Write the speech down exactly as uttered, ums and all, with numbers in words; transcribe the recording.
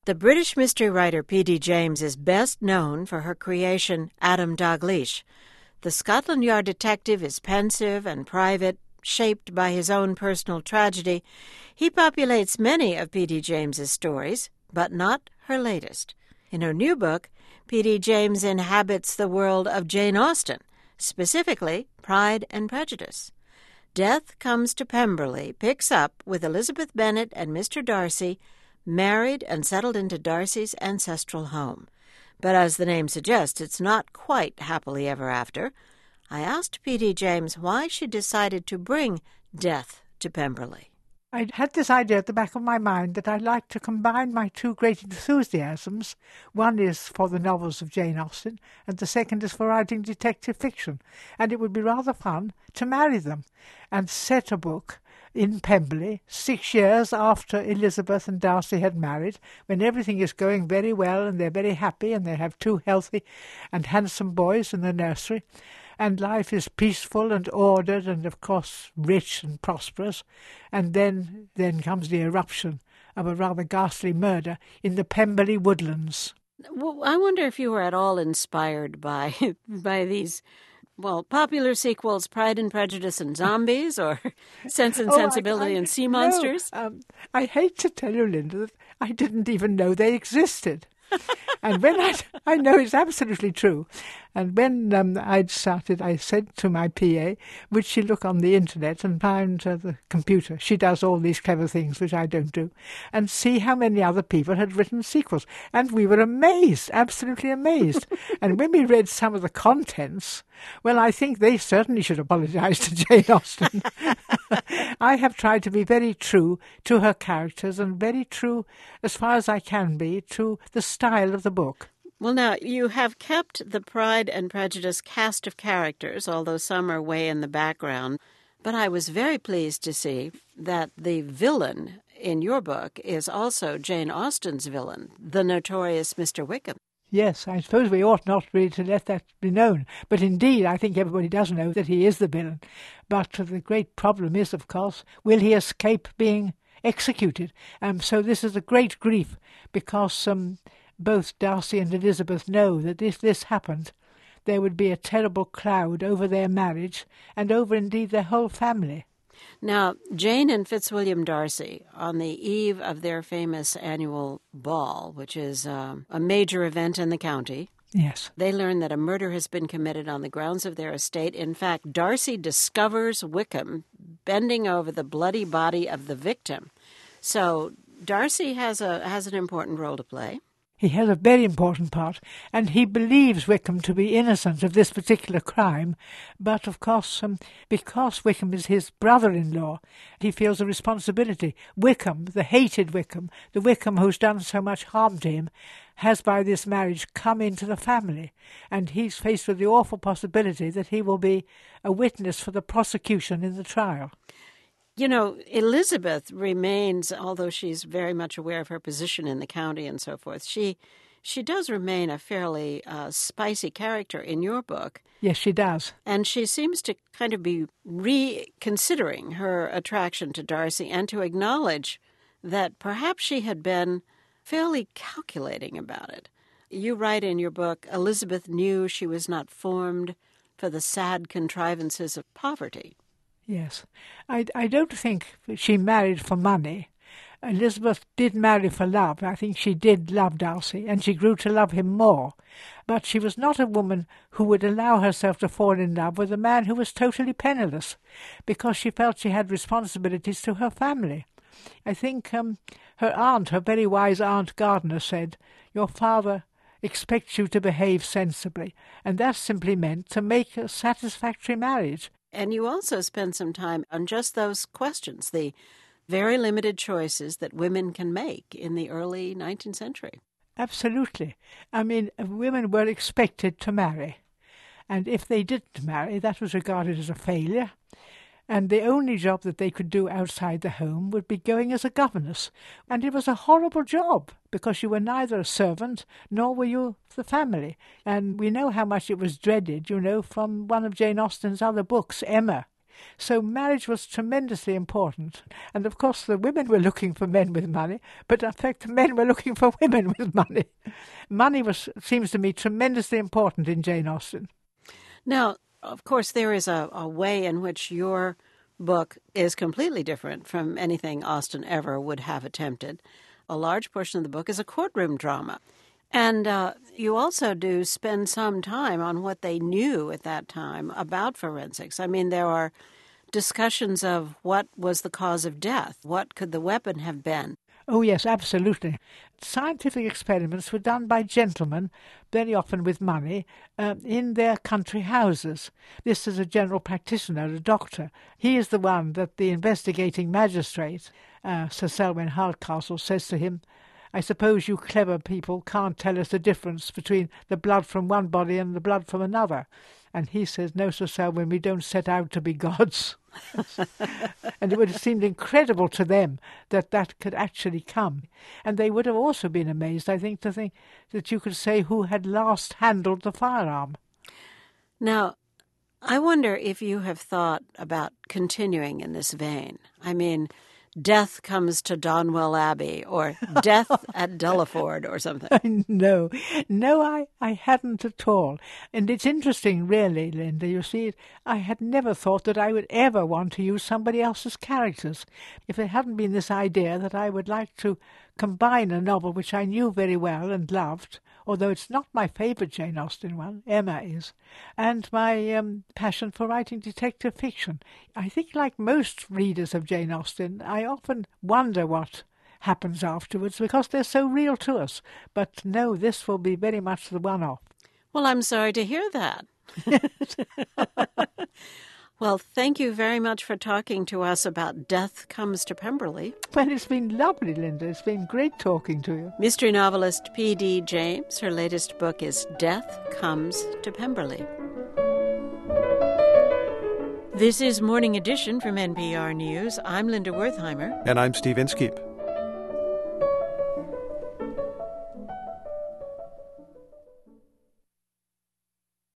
The British mystery writer P D James is best known for her creation Adam Dalgleish. The Scotland Yard detective is pensive and private, shaped by his own personal tragedy. He populates many of P D James's stories, but not her latest. In her new book, P D James inhabits the world of Jane Austen, specifically Pride and Prejudice. Death Comes to Pemberley picks up with Elizabeth Bennet and Mister Darcy married and settled into Darcy's ancestral home. But as the name suggests, it's not quite happily ever after. I asked P D James why she decided to bring Death to Pemberley. I had this idea at the back of my mind that I'd like to combine my two great enthusiasms. One is for the novels of Jane Austen, and the second is for writing detective fiction. And it would be rather fun to marry them and set a book in Pemberley, six years after Elizabeth and Darcy had married, when everything is going very well and they're very happy and they have two healthy and handsome boys in the nursery, and life is peaceful and ordered and, of course, rich and prosperous. And then, then comes the eruption of a rather ghastly murder in the Pemberley woodlands. Well, I wonder if you were at all inspired by by these, well, popular sequels, Pride and Prejudice and Zombies, or Sense and Sensibility oh, I, I, and Sea Monsters? No, um, I hate to tell you, Linda, that I didn't even know they existed. And when I, I know it's absolutely true. And when um, I'd started, I said to my P A, would she look on the internet and find uh, the computer? She does all these clever things, which I don't do, and see how many other people had written sequels. And we were amazed, absolutely amazed. And when we read some of the contents, well, I think they certainly should apologise to Jane Austen. I have tried to be very true to her characters and very true, as far as I can be, to the style of the book. Well, now, you have kept the Pride and Prejudice cast of characters, although some are way in the background. But I was very pleased to see that the villain in your book is also Jane Austen's villain, the notorious Mister Wickham. Yes, I suppose we ought not really to let that be known. But indeed, I think everybody does know that he is the villain. But the great problem is, of course, will he escape being executed? Um, so this is a great grief, because um, both Darcy and Elizabeth know that if this happened, there would be a terrible cloud over their marriage and over, indeed, their whole family. Now, Jane and Fitzwilliam Darcy, on the eve of their famous annual ball, which is um, a major event in the county, yes, they learn that a murder has been committed on the grounds of their estate. In fact, Darcy discovers Wickham bending over the bloody body of the victim. So Darcy has a has an important role to play. He has a very important part, and he believes Wickham to be innocent of this particular crime. But, of course, um, because Wickham is his brother-in-law, he feels a responsibility. Wickham, the hated Wickham, the Wickham who's done so much harm to him, has by this marriage come into the family, and he's faced with the awful possibility that he will be a witness for the prosecution in the trial. You know, Elizabeth remains, although she's very much aware of her position in the county and so forth, she she does remain a fairly uh, spicy character in your book. Yes, she does. And she seems to kind of be reconsidering her attraction to Darcy and to acknowledge that perhaps she had been fairly calculating about it. You write in your book, Elizabeth knew she was not formed for the sad contrivances of poverty. Yes. I, I don't think she married for money. Elizabeth did marry for love. I think she did love Darcy, and she grew to love him more. But she was not a woman who would allow herself to fall in love with a man who was totally penniless, because she felt she had responsibilities to her family. I think um, her aunt, her very wise Aunt Gardiner, said, "Your father expects you to behave sensibly," and that simply meant to make a satisfactory marriage. And you also spend some time on just those questions, the very limited choices that women can make in the early nineteenth century. Absolutely. I mean, women were expected to marry. And if they didn't marry, that was regarded as a failure. And the only job that they could do outside the home would be going as a governess. And it was a horrible job, because you were neither a servant nor were you the family. And we know how much it was dreaded, you know, from one of Jane Austen's other books, Emma. So marriage was tremendously important. And of course the women were looking for men with money, but in fact the men were looking for women with money. Money was, seems to me, tremendously important in Jane Austen. Now, of course, there is a, a way in which your book is completely different from anything Austen ever would have attempted. A large portion of the book is a courtroom drama. And uh, you also do spend some time on what they knew at that time about forensics. I mean, there are discussions of what was the cause of death. What could the weapon have been? Oh, yes, absolutely. Scientific experiments were done by gentlemen, very often with money, uh, in their country houses. This is a general practitioner, a doctor. He is the one that the investigating magistrate, uh, Sir Selwyn Hardcastle, says to him, "I suppose you clever people can't tell us the difference between the blood from one body and the blood from another." And he says, "No, Sir Selwyn, we don't set out to be gods." And it would have seemed incredible to them that that could actually come. And they would have also been amazed, I think, to think that you could say who had last handled the firearm. Now, I wonder if you have thought about continuing in this vein. I mean, death comes to Donwell Abbey, or death at Delaford, or something. No, no, I, I hadn't at all. And it's interesting, really, Linda. You see, I had never thought that I would ever want to use somebody else's characters. If there hadn't been this idea that I would like to combine a novel which I knew very well and loved, although it's not my favourite Jane Austen one, Emma is, and my um, passion for writing detective fiction. I think, like most readers of Jane Austen, I often wonder what happens afterwards because they're so real to us. But no, this will be very much the one-off. Well, I'm sorry to hear that. Well, thank you very much for talking to us about Death Comes to Pemberley. Well, it's been lovely, Linda. It's been great talking to you. Mystery novelist P D James. Her latest book is Death Comes to Pemberley. This is Morning Edition from N P R News. I'm Linda Wertheimer. And I'm Steve Inskeep.